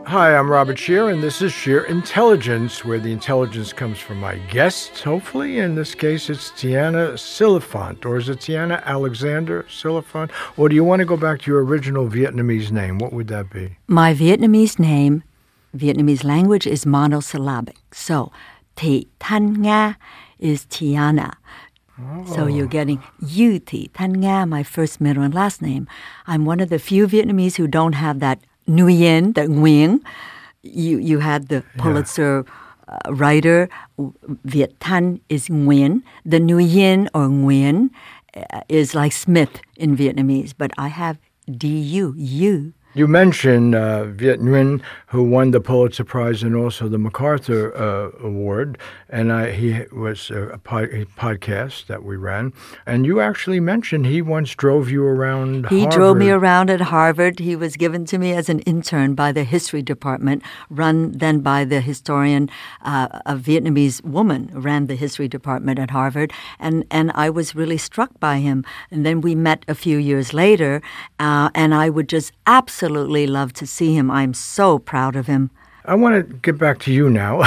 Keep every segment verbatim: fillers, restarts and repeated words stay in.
Hi, I'm Robert Scheer, and this is Scheer Intelligence, where the intelligence comes from my guests, hopefully. In this case, it's Tiana Silifant, or is it Tiana Alexander Silifant? Or do you want to go back to your original Vietnamese name? What would that be? My Vietnamese name, Vietnamese language, is monosyllabic. So, Thị Thanh Nga is Tiana. Oh. So you're getting U Thị Thanh Nga, my first, middle, and last name. I'm one of the few Vietnamese who don't have that Nguyen, the Nguyen. You you had the Pulitzer yeah. uh, writer, Viet Thanh is Nguyen. The Nguyen or Nguyen uh, is like Smith in Vietnamese, but I have D U, U. You mentioned uh, Viet Nguyen, who won the Pulitzer Prize and also the MacArthur uh, Award, and I, he was a, pod, a podcast that we ran. And you actually mentioned he once drove you around He Harvard. drove me around at Harvard. He was given to me as an intern by the history department, run then by the historian, uh, a Vietnamese woman ran the history department at Harvard, and, and I was really struck by him. And then we met a few years later, uh, and I would just absolutely Absolutely love to see him. I'm so proud of him. I want to get back to you now.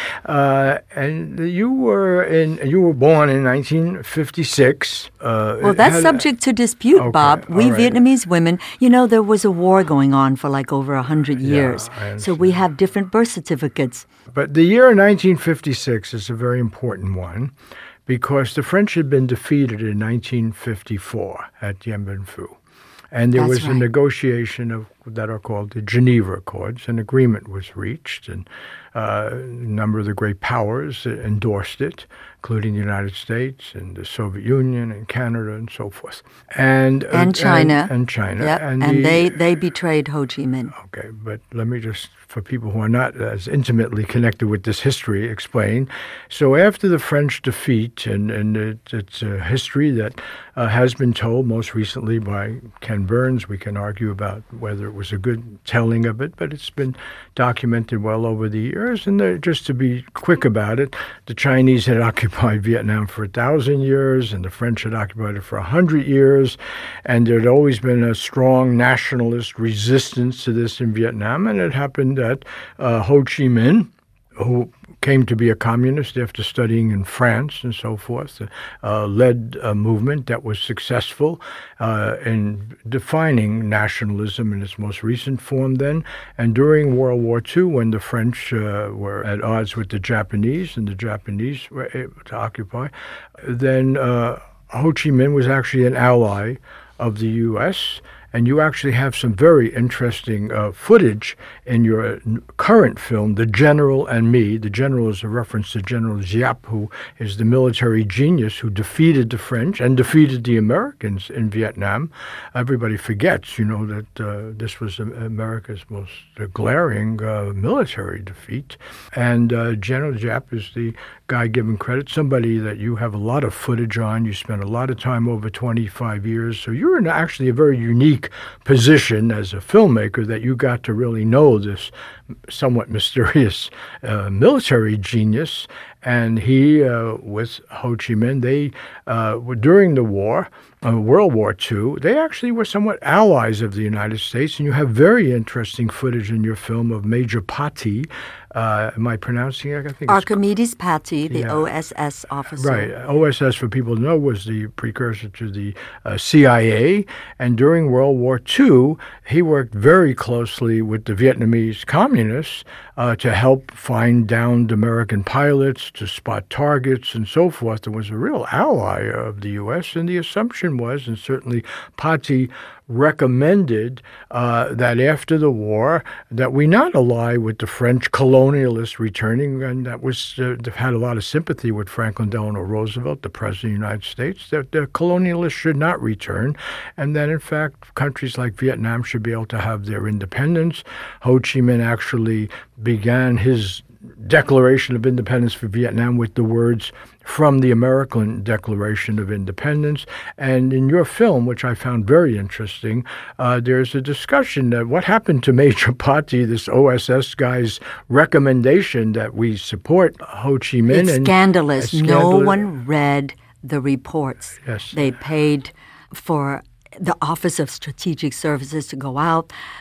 uh, and you were in. You were born in nineteen fifty-six. Uh, well, that's had, subject to dispute, okay, Bob. We right. Vietnamese women, you know, there was a war going on for like over a hundred years. Yeah, so we have different birth certificates. But the year nineteen fifty-six is a very important one, because the French had been defeated in nineteen fifty-four at Dien Bien Phu. And there That's was right. a negotiation of that are called the Geneva Accords. An agreement was reached, and uh, a number of the great powers endorsed it, including the United States and the Soviet Union and Canada and so forth. And, uh, and China. And, and China. Yep. And, and the, they, they betrayed Ho Chi Minh. Okay, but let me just, for people who are not as intimately connected with this history, explain. So after the French defeat, and, and it, it's a history that uh, has been told most recently by Ken Burns. We can argue about whether it was a good telling of it, but it's been documented well over the years. And uh, just to be quick about it, the Chinese had occupied Vietnam for a thousand years, and the French had occupied it for a hundred years, and there had always been a strong nationalist resistance to this in Vietnam. And it happened that uh, Ho Chi Minh, who came to be a communist after studying in France and so forth, uh, led a movement that was successful uh, in defining nationalism in its most recent form then. And during World War Two, when the French uh, were at odds with the Japanese and the Japanese were able to occupy, then uh, Ho Chi Minh was actually an ally of the U S, and you actually have some very interesting uh, footage in your current film, The General and Me. The General is a reference to General Giap, who is the military genius who defeated the French and defeated the Americans in Vietnam. Everybody forgets, you know, that uh, this was America's most uh, glaring uh, military defeat. And uh, General Giap is the guy given credit, somebody that you have a lot of footage on. You spent a lot of time, over twenty-five years. So you're in actually a very unique position as a filmmaker, that you got to really know this somewhat mysterious uh, military genius. And he, uh, with Ho Chi Minh, they, uh, were during the war, uh, World War Two, they actually were somewhat allies of the United States. And you have very interesting footage in your film of Major Patti. Uh, am I pronouncing it? I think Archimedes Patti, the yeah. O S S officer. Right. O S S, for people to know, was the precursor to the uh, C I A. And during World War Two, he worked very closely with the Vietnamese communists uh, to help find downed American pilots, to spot targets and so forth, and was a real ally of the U S. And the assumption was, and certainly Patti recommended uh, that after the war that we not ally with the French colonialists returning, and that was uh, had a lot of sympathy with Franklin Delano Roosevelt, the President of the United States, that the colonialists should not return, and that in fact countries like Vietnam should be able to have their independence. Ho Chi Minh actually began his Declaration of Independence for Vietnam with the words from the American Declaration of Independence. And in your film, which I found very interesting, uh, there's a discussion that what happened to Major Patti, this O S S guy's recommendation that we support Ho Chi Minh. It's and, scandalous. Uh, scandal- no one read the reports. Yes. They paid for the Office of Strategic Services to go out.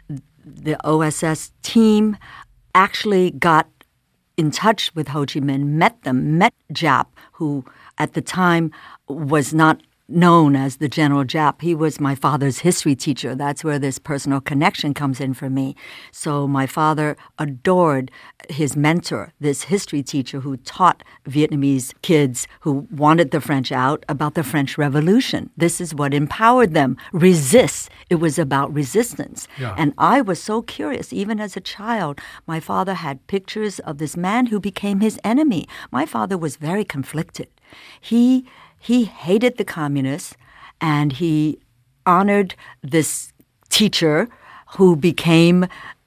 the O S S team actually got in touch with Ho Chi Minh, met them, met Giap, who at the time was not known as the General Giap. He was my father's history teacher. That's where this personal connection comes in for me. So my father adored his mentor, this history teacher who taught Vietnamese kids who wanted the French out about the French Revolution. This is what empowered them. Resist. It was about resistance. Yeah. And I was so curious. Even as a child, my father had pictures of this man who became his enemy. My father was very conflicted. He He hated the communists, and he honored this teacher who became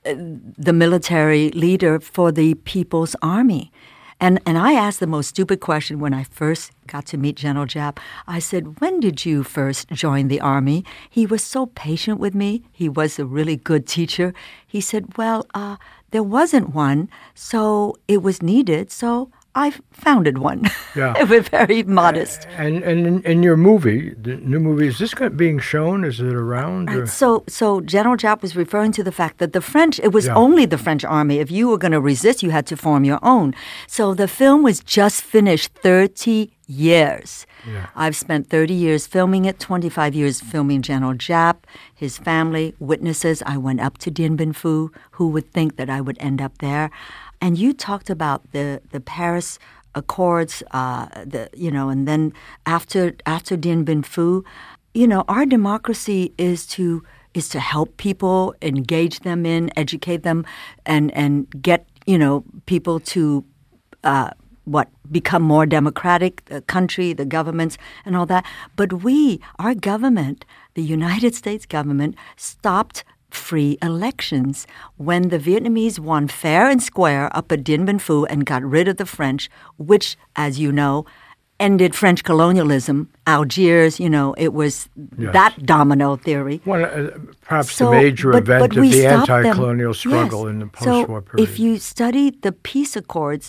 the military leader for the People's Army. And and I asked the most stupid question when I first got to meet General Giap. I said, when did you first join the Army? He was so patient with me. He was a really good teacher. He said, well, uh, there wasn't one, so it was needed, so I founded one. Yeah. It was very modest. And and in, in your movie, the new movie, is this being shown? Is it around? Or? Right. So, so General Giap was referring to the fact that the French, it was Yeah. only the French army. If you were going to resist, you had to form your own. So the film was just finished thirty years. Yeah. I've spent thirty years filming it, twenty-five years filming General Giap, his family, witnesses. I went up to Dien Bien Phu. Who would think that I would end up there? And you talked about the, the Paris Accords, uh, the you know, and then after after Dien Bien Phu, you know, our democracy is to is to help people, engage them in, educate them, and and get you know people to uh, what become more democratic, the country, the governments, and all that. But we, our government, the United States government, stopped free elections when the Vietnamese won fair and square up at Dien Bien Phu and got rid of the French, which, as you know, ended French colonialism. Algiers, you know, it was Yes. that domino theory. One, uh, perhaps So, the major but- event but of we the stopped them. anti-colonial struggle Yes. in the post-war so period. if you study the peace accords,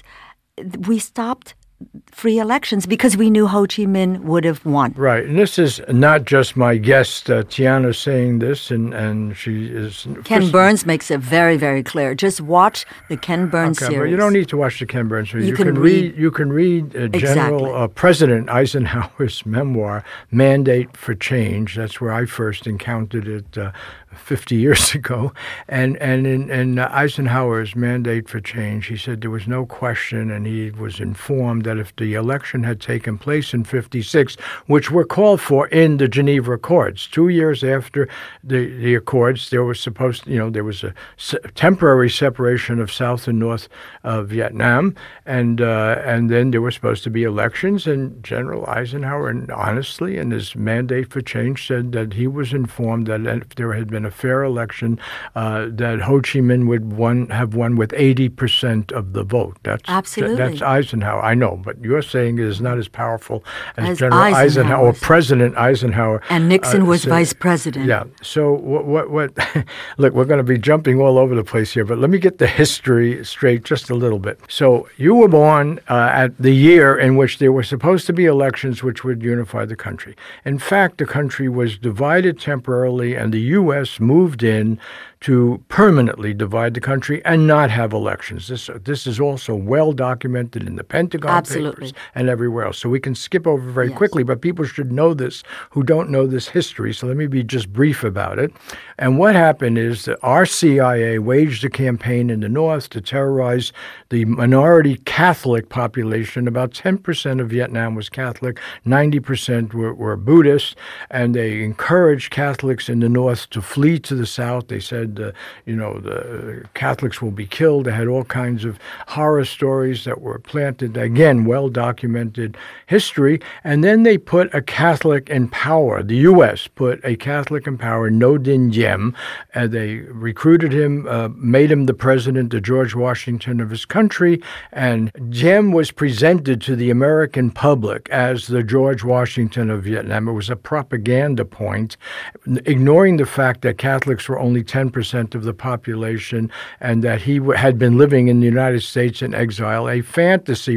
we stopped free elections because we knew Ho Chi Minh would have won. Right, and this is not just my guest, uh, Tiana, saying this, and, and she is... Ken first- Burns makes it very, very clear. Just watch the Ken Burns Okay, series. but you don't need to watch the Ken Burns series. You You, can can, read- read. You can read uh, General Exactly. uh, President Eisenhower's memoir, "Mandate for Change." That's where I first encountered it uh, fifty years ago. And and in, in uh, Eisenhower's "Mandate for Change," he said there was no question, and he was informed that if the election had taken place in fifty-six, which were called for in the Geneva Accords, two years after the the Accords, there was supposed, you know, there was a se- temporary separation of South and North uh, Vietnam, and uh, and then there were supposed to be elections. And General Eisenhower, and honestly, in his Mandate for Change, said that he was informed that if there had been a fair election, uh, that Ho Chi Minh would won, have won with eighty percent of the vote. That's Absolutely. That's Eisenhower. I know, but you're saying it is not as powerful as, As General Eisenhower, or Eisenhower's. President Eisenhower. And Nixon uh, was said- vice president. Yeah. So what? What? what look, we're going to be jumping all over the place here, but let me get the history straight just a little bit. So you were born uh, at the year in which there were supposed to be elections which would unify the country. In fact, the country was divided temporarily, and the U S moved in to permanently divide the country and not have elections. This this is also well documented in the Pentagon Absolutely. papers and everywhere else. So we can skip over very Yes. quickly, but people should know this who don't know this history. So let me be just brief about it. And what happened is that our C I A waged a campaign in the North to terrorize the minority Catholic population. About ten percent of Vietnam was Catholic, ninety percent were, were Buddhist, and they encouraged Catholics in the North to flee to the South. They said, uh, you know, the Catholics will be killed. They had all kinds of horror stories that were planted, again, well-documented history. And then they put a Catholic in power. The U S put a Catholic in power, No Dinh Diem, and they recruited him, uh, made him the president, the George Washington of his country, and Diem was presented to the American public as the George Washington of Vietnam. It was a propaganda point, ignoring the fact that Catholics were only ten percent of the population and that he w- had been living in the United States in exile. A fantasy was developed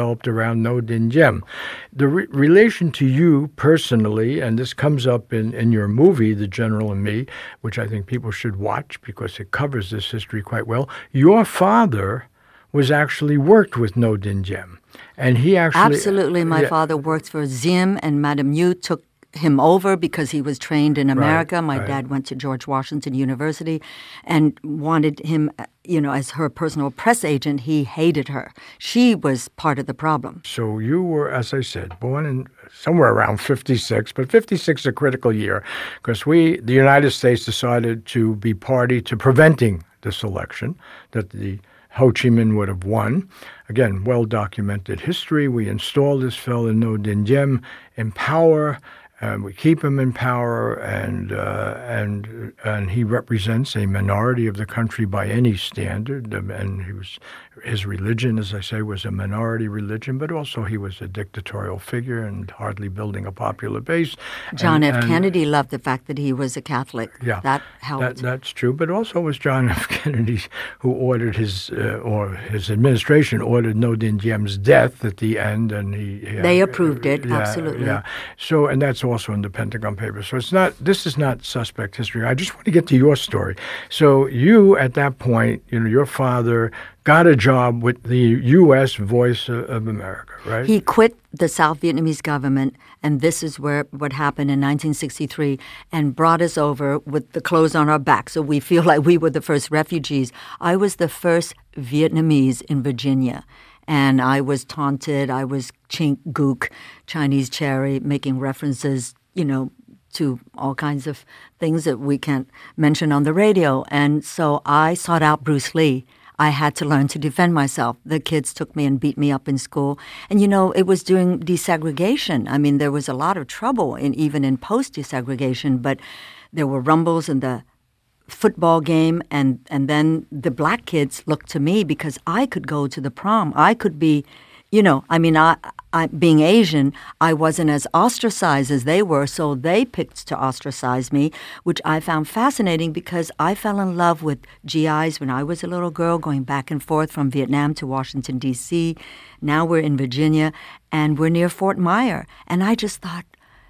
developed around Ngo Dinh Diem. The re- relation to you personally, and this comes up in, in your movie, The General and Me, which I think people should watch because it covers this history quite well. Your father was actually worked with Ngo Dinh Diem. And he actually... Absolutely. My yeah, father worked for Diem, and Madame Yu took him over because he was trained in America. Right, My right. dad went to George Washington University and wanted him, you know, as her personal press agent. He hated her. She was part of the problem. So you were, as I said, born in somewhere around fifty-six, but fifty-six is a critical year because we, the United States, decided to be party to preventing this election that the Ho Chi Minh would have won. Again, well-documented history. We installed this fellow Ngo Dinh Diem in power. And we keep him in power, and uh, and and he represents a minority of the country by any standard. And he was, his religion, as I say, was a minority religion, but also he was a dictatorial figure and hardly building a popular base. John and, F. and, Kennedy loved the fact that he was a Catholic. Yeah, that helped. That, that's true. But also it was John F. Kennedy who ordered his, uh, or his administration ordered Ngo Dinh Diem's death at the end, and he, he they approved it. Yeah, absolutely. Yeah. So, and that's also in the Pentagon Papers. So it's not, this is not suspect history. I just want to get to your story. So you, at that point, you know, your father got a job with the U S Voice of, of America, right? He quit the South Vietnamese government, and this is where what happened in nineteen sixty-three, and brought us over with the clothes on our back. So we feel like we were the first refugees. I was the first Vietnamese in Virginia. And I was taunted. I was chink gook, Chinese cherry, making references, you know, to all kinds of things that we can't mention on the radio. And so I sought out Bruce Lee. I had to learn to defend myself. The kids took me and beat me up in school. And, you know, it was during desegregation. I mean, there was a lot of trouble in even in post-desegregation, but there were rumbles in the football game, and, and then the black kids looked to me because I could go to the prom. I could be, you know, I mean, I, I being Asian, I wasn't as ostracized as they were, so they picked to ostracize me, which I found fascinating because I fell in love with G Is when I was a little girl, going back and forth from Vietnam to Washington, D C Now we're in Virginia, and we're near Fort Myer. And I just thought,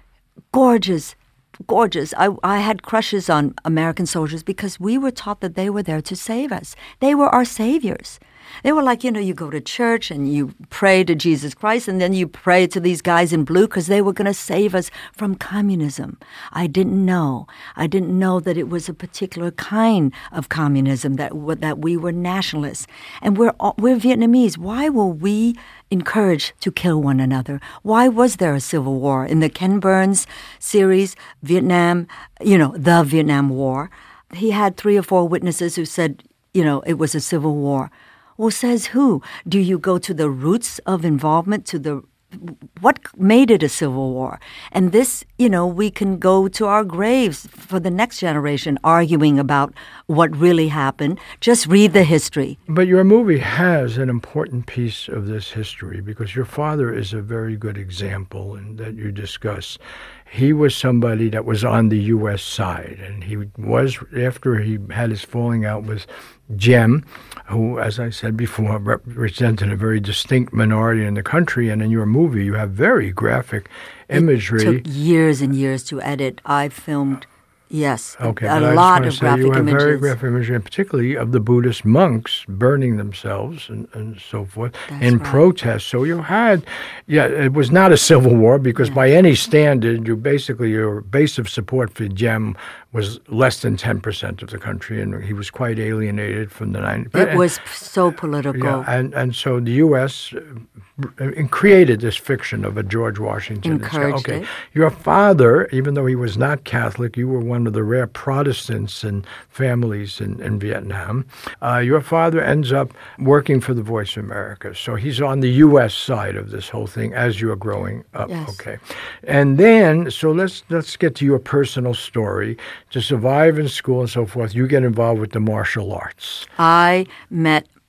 gorgeous, gorgeous. I, I had crushes on American soldiers because we were taught that they were there to save us. They were our saviors. They were like, you know, you go to church and you pray to Jesus Christ, and then you pray to these guys in blue because they were going to save us from communism. I didn't know. I didn't know that it was a particular kind of communism, that that we were nationalists. And we're we're Vietnamese. Why were we encouraged to kill one another? Why was there a civil war? In the Ken Burns series, Vietnam, you know, the Vietnam War, he had three or four witnesses who said, you know, it was a civil war. Well, says who? Do you go to the roots of involvement, to the what made it a civil war? And this, you know, we can go to our graves for the next generation arguing about what really happened. Just read the history. But your movie has an important piece of this history because your father is a very good example and that you discuss. He was somebody that was on the U S side, and he was, after he had his falling out with Diem, who, as I said before, represented a very distinct minority in the country. And in your movie, you have very graphic imagery. It took years and years to edit. I filmed, yes, okay, a, a but lot I of just want to say graphic you have images. very graphic imagery, and particularly of the Buddhist monks burning themselves and, and so forth That's in right. protest. So you had, yeah, it was not a civil war because Yeah. by any standard, you basically, your base of support for Diem was less than ten percent of the country, and he was quite alienated from the nineties. It was so political. Yeah, and, and so the U S uh, created this fiction of a George Washington. Encouraged okay. it. Your father, even though he was not Catholic, you were one of the rare Protestants and families in, in Vietnam. Uh, your father ends up working for the Voice of America. So he's on the U S side of this whole thing as you're growing up. Yes. Okay. And then, so let's let's get to your personal story. To survive in school and so forth, you get involved with the martial arts. I met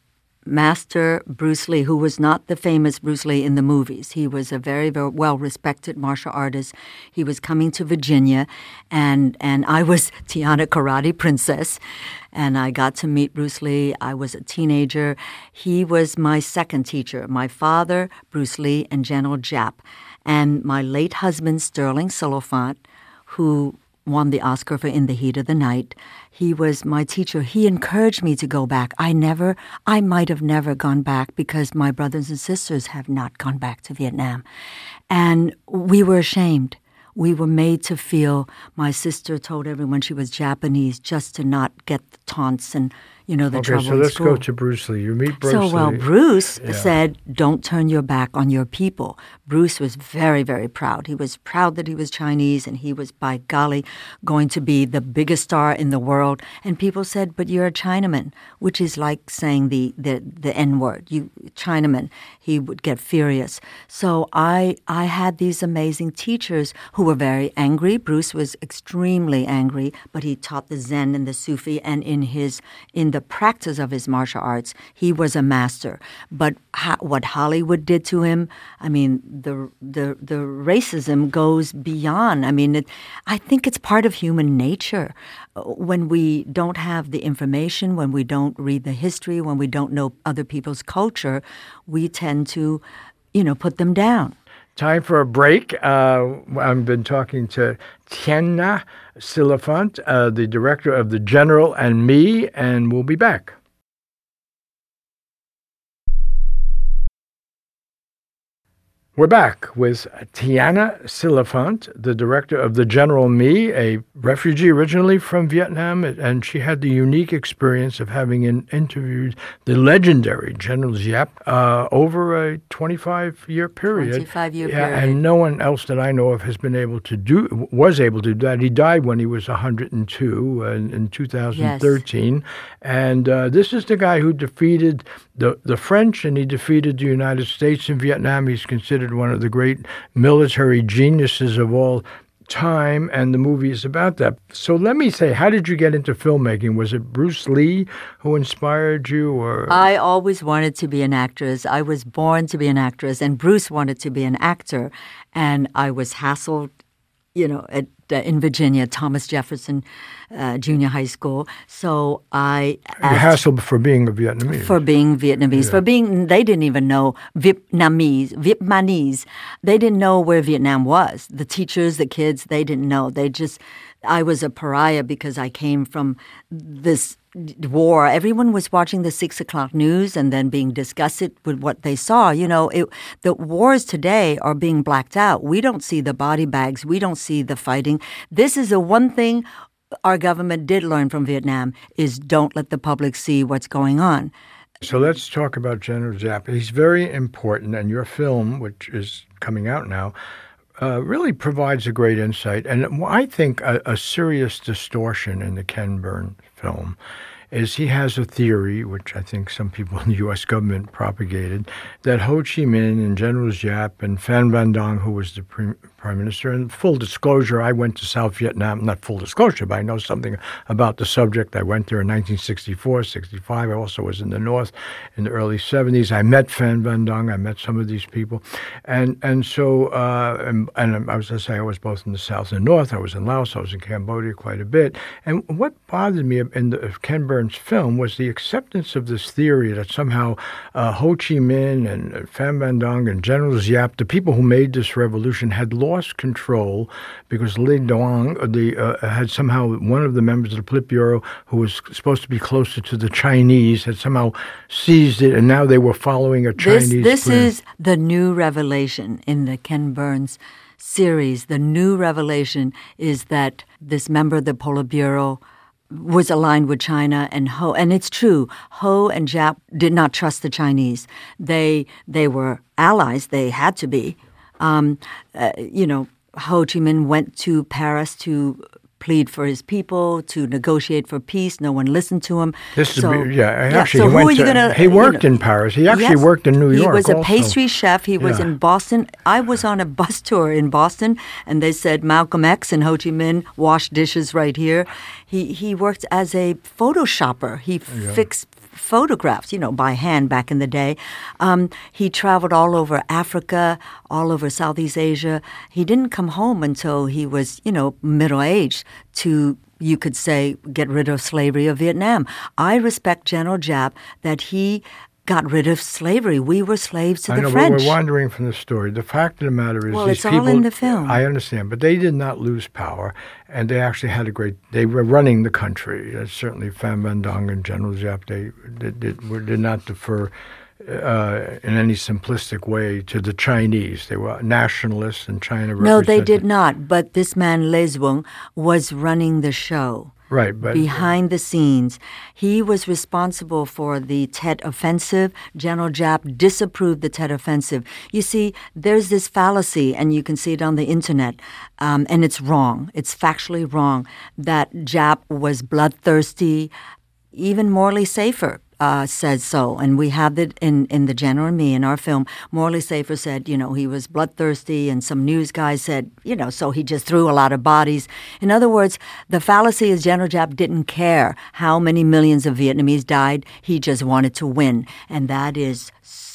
Master Bruce Lee, who was not the famous Bruce Lee in the movies. He was a very, very well-respected martial artist. He was coming to Virginia, and and I was Tiana Karate Princess, and I got to meet Bruce Lee. I was a teenager. He was my second teacher. My father, Bruce Lee, and General Giap, and my late husband, Sterling Silliphant, who won the Oscar for In the Heat of the Night. He was my teacher. He encouraged me to go back. I never, I might have never gone back because my brothers and sisters have not gone back to Vietnam. And we were ashamed. We were made to feel, my sister told everyone she was Japanese just to not get the taunts and, you know, the okay, trouble so in let's school. go to Bruce Lee. You meet Bruce so, Lee. well, Bruce Yeah. said, don't turn your back on your people. Bruce was very, very proud. He was proud that he was Chinese, and he was, by golly, going to be the biggest star in the world. And people said, but you're a Chinaman, which is like saying the, the, the N-word. You Chinaman. He would get furious. So I, I had these amazing teachers who were very angry. Bruce was extremely angry, but he taught the Zen and the Sufi, and in his in the practice of his martial arts, he was a master. But ha- what Hollywood did to him, I mean, the the the racism goes beyond. I mean, it, I think it's part of human nature. When we don't have the information, when we don't read the history, when we don't know other people's culture, we tend to, you know, put them down. Time for a break. Uh, I've been talking to Tiana Silliphant, uh, the director of The General and Me, and we'll be back. We're back with Tiana Silliphant, the director of The General Me, a refugee originally from Vietnam, and she had the unique experience of having in, interviewed the legendary General Giap uh, over a twenty-five-year period. twenty-five-year yeah, period. And no one else that I know of has been able to do, was able to do that. He died when he was one hundred two uh, in, in two thousand thirteen. Yes. And uh, this is the guy who defeated the, the French, and he defeated the United States in Vietnam. He's considered one of the great military geniuses of all time, and the movie is about that. So let me say, how did you get into filmmaking? Was it Bruce Lee who inspired you? Or I always wanted to be an actress. I was born to be an actress, and Bruce wanted to be an actor. And I was hassled, you know, at, uh, in Virginia, Thomas Jefferson uh, Junior High School. So I asked, hassled for being a Vietnamese. For being Vietnamese. Yeah. For being, they didn't even know Vietnamese, Vietnamese. They didn't know where Vietnam was. The teachers, the kids, they didn't know. They just, I was a pariah because I came from this war. Everyone was watching the six o'clock news and then being disgusted with what they saw. You know, it, the wars today are being blacked out. We don't see the body bags. We don't see the fighting. This is the one thing our government did learn from Vietnam is don't let the public see what's going on. So let's talk about General Giap. He's very important, and your film, which is coming out now, Uh, really provides a great insight. And I think a, a serious distortion in the Ken Burns film is he has a theory, which I think some people in the U S government propagated, that Ho Chi Minh and General Giap and Phan Van Dong, who was the pre- prime minister, and full disclosure, I went to South Vietnam, not full disclosure, but I know something about the subject. I went there in nineteen sixty-four, sixty-five. I also was in the North in the early seventies. I met Phan Van Dong. I met some of these people. And and so, uh, and, and I was going to say, I was both in the South and North. I was in Laos. I was in Cambodia quite a bit. And what bothered me in the Ken Burns film was the acceptance of this theory that somehow uh, Ho Chi Minh and uh, Phan Van Dong and General Giap, the people who made this revolution, had lost control because Le Duong, the, uh, had somehow, one of the members of the Politburo, who was supposed to be closer to the Chinese, had somehow seized it, and now they were following a Chinese This, this plan. is the new revelation in the Ken Burns series. The new revelation is that this member of the Politburo was aligned with China, and Ho, and it's true, Ho and Giap did not trust the Chinese. They they were allies. They had to be. Um, uh, you know, Ho Chi Minh went to Paris to plead for his people, to negotiate for peace. No one listened to him. This so, is, yeah, yeah, actually, so he, who went are you to, gonna, he worked you know, in Paris. He actually yes, worked in New York. He was a also. pastry chef. He was yeah. in Boston. I was on a bus tour in Boston, and they said Malcolm X and Ho Chi Minh washed dishes right here. He he worked as a photoshopper. He yeah. fixed photographs, you know, by hand back in the day. Um, he traveled all over Africa, all over Southeast Asia. He didn't come home until he was, you know, middle-aged to, you could say, get rid of slavery of Vietnam. I respect General Giap that he got rid of slavery. We were slaves to I the know, French. But we're wandering from the story. The fact of the matter is, well, these it's people, all in the film. I understand, but they did not lose power, and they actually had a great. They were running the country. Uh, certainly, Pham Van Dong and General Giap, they did, did, were, did not defer uh, in any simplistic way to the Chinese. They were nationalists, and China. No, they did not. But this man Lê Duong was running the show. Right, but behind the scenes. He was responsible for the Tet Offensive. General Giap disapproved the Tet Offensive. You see, there's this fallacy, and you can see it on the internet, um, and it's wrong. It's factually wrong that Giap was bloodthirsty, even Morley Safer. Uh, says so, and we have it in, in The General and Me in our film. Morley Safer said, you know, he was bloodthirsty, and some news guys said, you know, so he just threw a lot of bodies. In other words, the fallacy is General Giap didn't care how many millions of Vietnamese died. He just wanted to win, and that is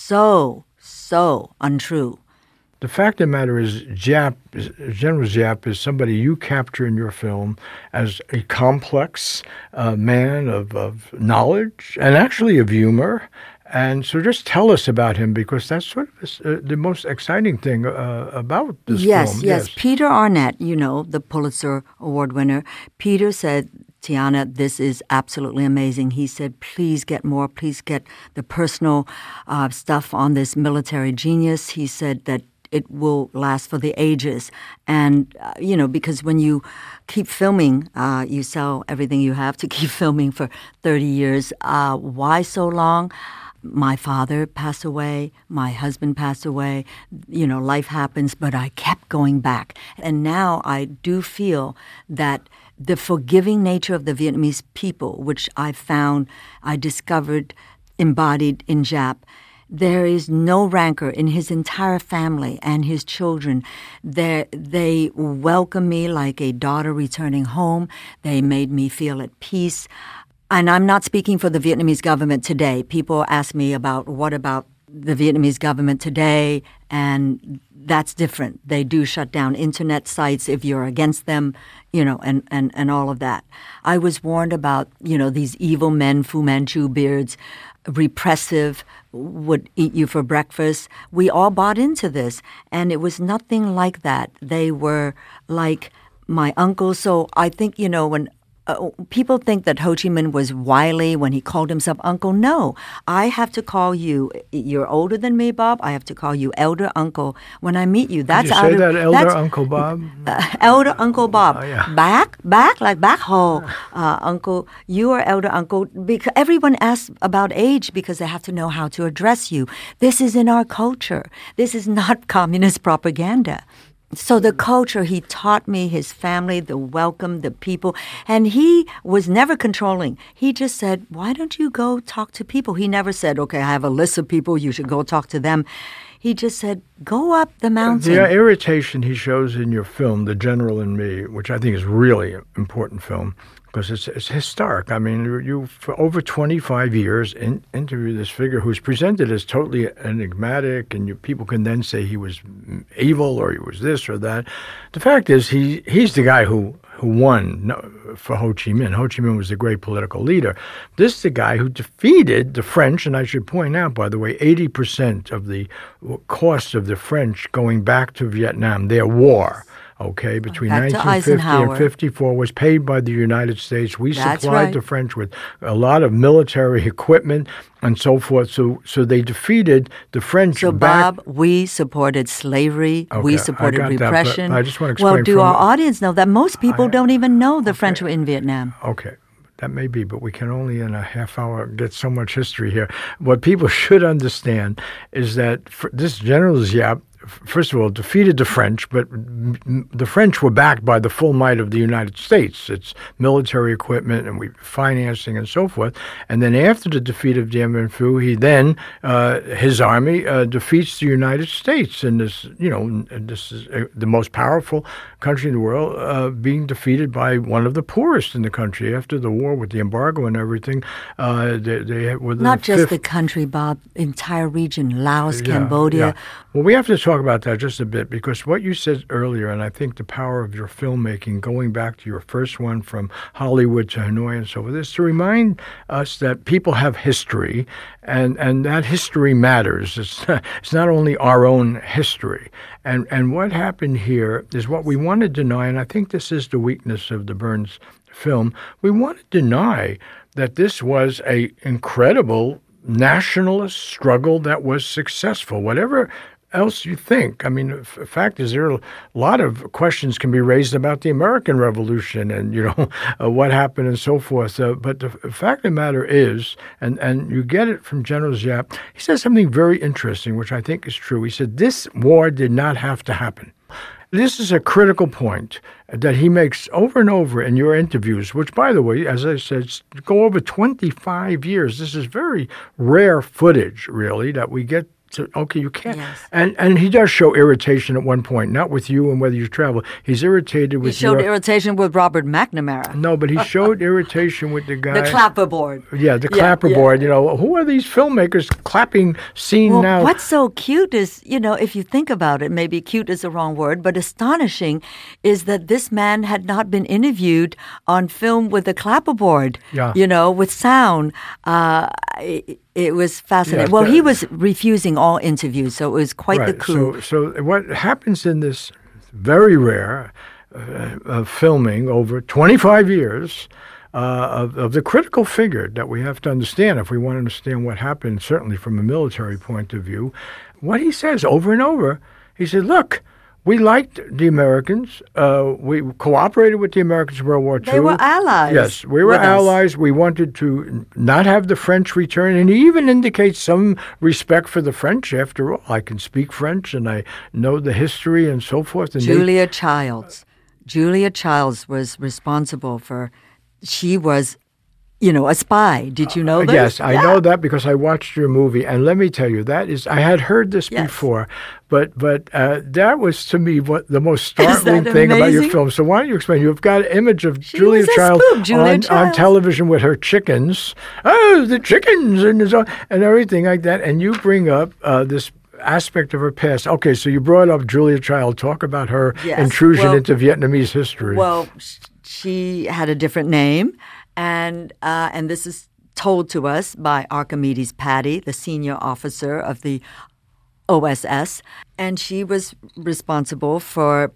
so, so untrue. The fact of the matter is, Giap, General Giap is somebody you capture in your film as a complex uh, man of, of knowledge and actually of humor. And so just tell us about him, because that's sort of uh, the most exciting thing uh, about this yes, film. Yes, yes. Peter Arnett, you know, the Pulitzer Award winner, Peter said, Tiana, this is absolutely amazing. He said, please get more, please get the personal uh, stuff on this military genius. He said that it will last for the ages. And, uh, you know, because when you keep filming, uh, you sell everything you have to keep filming for thirty years. Uh, why so long? My father passed away. My husband passed away. You know, life happens, but I kept going back. And now I do feel that the forgiving nature of the Vietnamese people, which I found, I discovered embodied in Giap, there is no rancor in his entire family and his children. They're, they welcome me like a daughter returning home. They made me feel at peace. And I'm not speaking for the Vietnamese government today. People ask me about what about the Vietnamese government today, and that's different. They do shut down internet sites if you're against them, you know, and, and, and all of that. I was warned about, you know, these evil men, Fu Manchu beards, repressive, would eat you for breakfast. We all bought into this, and it was nothing like that. They were like my uncle. So I think, you know, when uh, people think that Ho Chi Minh was wily when he called himself uncle. No, I have to call you. You're older than me, Bob. I have to call you elder uncle when I meet you. That's Did you out say of that, elder that's, Uncle Bob? Uh, elder Uncle Bob. Oh, yeah. Back, back, like back ho. Uh, uncle, you are elder uncle. Because everyone asks about age because they have to know how to address you. This is in our culture. This is not communist propaganda. So the culture, he taught me, his family, the welcome, the people. And he was never controlling. He just said, why don't you go talk to people? He never said, okay, I have a list of people, you should go talk to them. He just said, go up the mountain. The irritation he shows in your film, The General and Me, which I think is really an important film, because it's, it's historic. I mean, you, you for over twenty-five years in, interview this figure who's presented as totally enigmatic, and you, people can then say he was evil or he was this or that. The fact is, he he's the guy who, who won for Ho Chi Minh. Ho Chi Minh was a great political leader. This is the guy who defeated the French, and I should point out, by the way, eighty percent of the cost of the French going back to Vietnam, their war, okay, between nineteen fifty and fifty-four was paid by the United States. We That's supplied right. the French with a lot of military equipment and so forth. So so they defeated the French. So, back. Bob, we supported slavery. Okay, we supported I got repression. That, I just want to explain. Well, do from, our audience know that most people I, don't even know the okay. French were in Vietnam? Okay. That may be, but we can only in a half hour get so much history here. What people should understand is that for this General Giap first of all, defeated the French, but the French were backed by the full might of the United States, its military equipment and we financing and so forth. And then after the defeat of Dien Bien Phu, he then, uh, his army uh, defeats the United States in this, you know, this is the most powerful country in the world, uh, being defeated by one of the poorest in the country. After the war with the embargo and everything, uh, they, they were the Not just fifth, the country, Bob, entire region, Laos, yeah, Cambodia. Yeah. Well, we have to talk about that just a bit because what you said earlier, and I think the power of your filmmaking, going back to your first one from Hollywood to Hanoi and so forth, is to remind us that people have history, and, and that history matters. It's not, it's not only our own history. And, and what happened here is what we want to deny, and I think this is the weakness of the Burns film. We want to deny that this was a incredible nationalist struggle that was successful. Whatever else you think. I mean, the fact is there are a lot of questions can be raised about the American Revolution and, you know, uh, what happened and so forth. Uh, but the fact of the matter is, and, and you get it from General Giap, he says something very interesting, which I think is true. He said, this war did not have to happen. This is a critical point that he makes over and over in your interviews, which, by the way, as I said, go over twenty-five years. This is very rare footage, really, that we get to, okay, you can't. Yes. And and he does show irritation at one point, not with you and whether you travel. He's irritated with He showed your, irritation with Robert McNamara. No, but he showed irritation with the guy. The clapperboard. Yeah, the Yeah, clapperboard. yeah. You know, who are these filmmakers clapping scene Well, now? what's so cute is, you know, if you think about it, maybe cute is the wrong word, but astonishing is that this man had not been interviewed on film with a clapperboard, Yeah. you know, with sound. Uh, it, it was fascinating. Yeah, well, that- he was refusing all interviews, so it was quite the Right. coup. So, so what happens in this very rare uh, uh, filming over twenty-five years uh, of, of the critical figure that we have to understand if we want to understand what happened, certainly from a military point of view, what he says over and over, he said, look, we liked the Americans. Uh, we cooperated with the Americans in World War Two. They were allies. Yes, we were with us. allies. We wanted to not have the French return. And he even indicates some respect for the French. After all, I can speak French and I know the history and so forth. And they- Julia Childs. Julia Childs was responsible for, she was, you know, a spy. Did you know this? Yes, I Yeah. know that because I watched your movie, and let me tell you, that is, I had heard this Yes. before, but but uh, that was to me what the most that startling thing about your amazing? film. So why don't you explain? You've got an image of She Julia was a Child spook, Julia on, on Childs. television with her chickens, oh, the chickens and so- and everything like that, and you bring up uh, this aspect of her past. Okay, so you brought up Julia Child. Talk about her Yes, intrusion well- into Vietnamese history. Well, sh- she had a different name, and uh, and this is told to us by Archimedes Patty, the senior officer of the O S S, and she was responsible for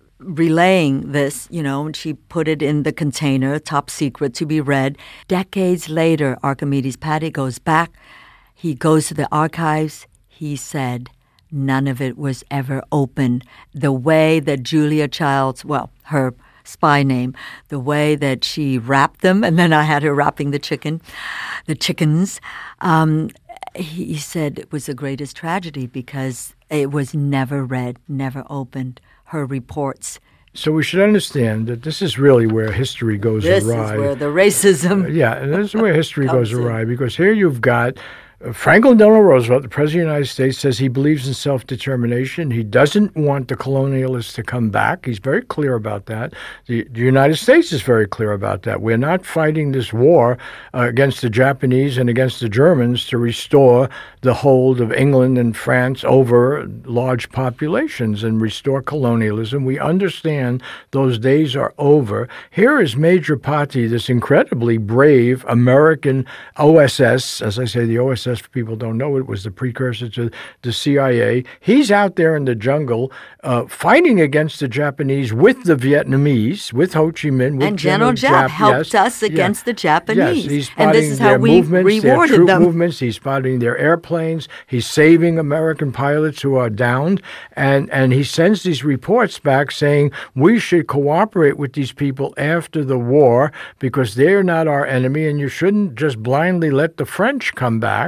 relaying this, you know, and she put it in the container, top secret, to be read. Decades later, Archimedes Patty goes back. He goes to the archives. He said none of it was ever opened. The way that Julia Childs, well, her spy name, the way that she wrapped them, and then I had her wrapping the chicken, the chickens, um, he said it was the greatest tragedy because it was never read, never opened, her reports. So we should understand that this is really where history goes This awry. is where the racism... Yeah, and this is where history goes Comes in. awry because here you've got uh, Franklin Delano Roosevelt, the President of the United States, says he believes in self-determination. He doesn't want the colonialists to come back. He's very clear about that. The, the United States is very clear about that. We're not fighting this war uh, against the Japanese and against the Germans to restore the hold of England and France over large populations and restore colonialism. We understand those days are over. Here is Major Patti, this incredibly brave American O S S. As I say, the O S S, for people who don't know, it was the precursor to the C I A. He's out there in the jungle uh, fighting against the Japanese with the Vietnamese, with Ho Chi Minh, with And General Giap, Giap helped yes. us Yeah. against the Japanese. Yes, he's And spotting this is how their we movements, their rewarded troop them. movements. He's spotting their airplanes. He's saving American pilots who are downed, and and he sends these reports back saying we should cooperate with these people after the war because they're not our enemy, and you shouldn't just blindly let the French come back.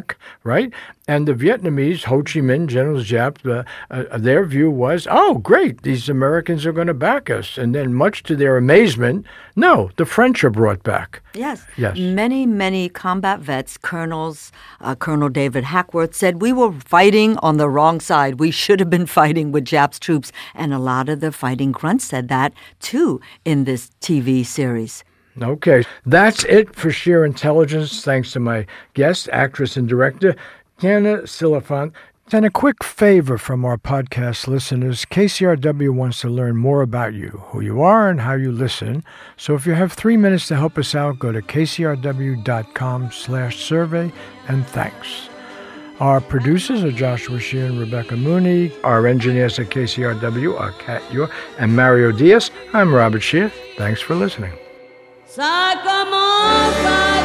back, right? And the Vietnamese, Ho Chi Minh, General Giap, uh, uh, their view was, oh, great, these Americans are going to back us. And then much to their amazement, no, the French are brought back. Yes. Yes. Many, many combat vets, colonels, uh, Colonel David Hackworth said, we were fighting on the wrong side. We should have been fighting with Jap's troops. And a lot of the fighting grunts said that, too, in this T V series. Okay, that's it for Sheer Intelligence. Thanks to my guest, actress and director, Jana Silifant. And a quick favor from our podcast listeners. K C R W wants to learn more about you, who you are, and how you listen. So if you have three minutes to help us out, go to kcrw.com slash survey, and thanks. Our producers are Joshua Shear and Rebecca Mooney. Our engineers at K C R W are Kat Yor and Mario Diaz. I'm Robert Shear. Thanks for listening. Ça commence à